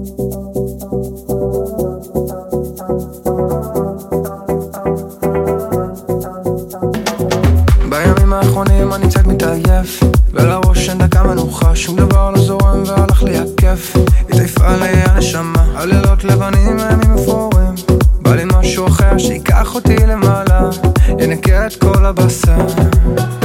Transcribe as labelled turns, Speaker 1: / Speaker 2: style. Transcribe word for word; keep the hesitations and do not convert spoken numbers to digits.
Speaker 1: בימים האחרונים אני קצת מתעייף, ולראש אין דקה מנוחה, שום דבר לא זורם והלך לי הכיף. התעייפה לי הנשמה, הלילות לבנים הימים אפורים, בא לי משהו אחר שיקח אותי למעלה, ינקה את כל הבשר.